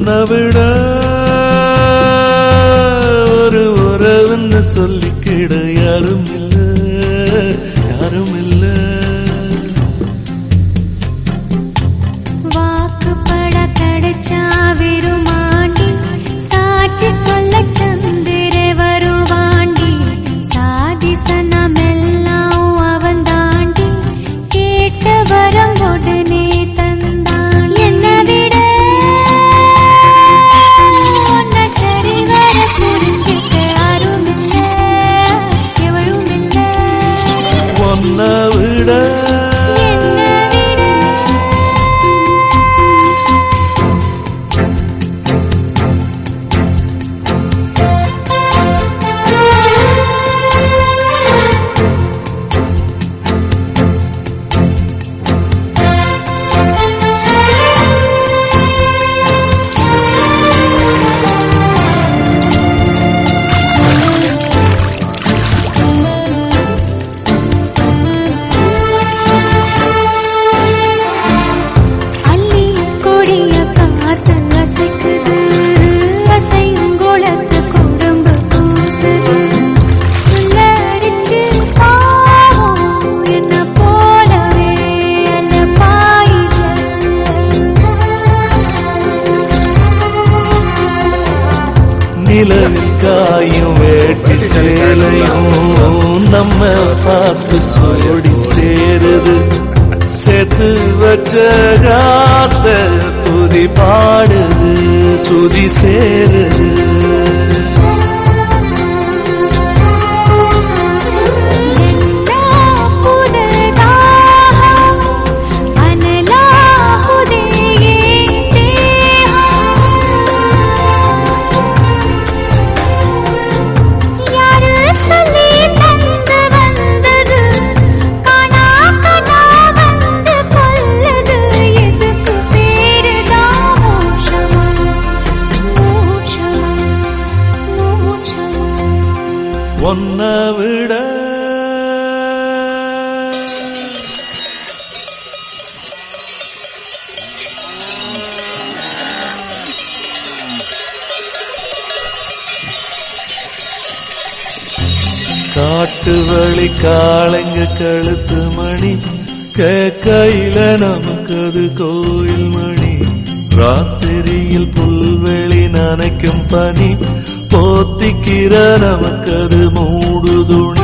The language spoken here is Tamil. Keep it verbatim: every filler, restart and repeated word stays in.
உன்னை விட ஒரு உறவுன்னு சொல்லிக்கிட யாரும் இல்ல யாரும் இல்ல. வாக்குப்பட கிடைச்சா விருமாண்டி சாட்சி சொல்ல சந்திர வருவாண்டி சாதி சனமெல்லாம் அவன் தாண்டி கேட்ட வரம் உடனே தந்தான். என்னை விட உன்னை சரிவர புரிஞ்சிக்க யாரும் இல்ல எவளும் இல்ல. உன்னை விட நிலவில் காயும் வேட்டி சேலையும் நம்ம பார்த்து சோடி சேருது. சேர்த்து வச்ச காத்த துதி பாடுது சுதி சேருது. உன்னை விட காட்டு வழி காளைங்க கழுத்து மணி கேக்கையில நமக்கு அது கோயில் மணி. ராத்திரியில் புல்வெளி நனைக்கும் பனி போத்திக்கிற நமக்கு அது மூடு துணி.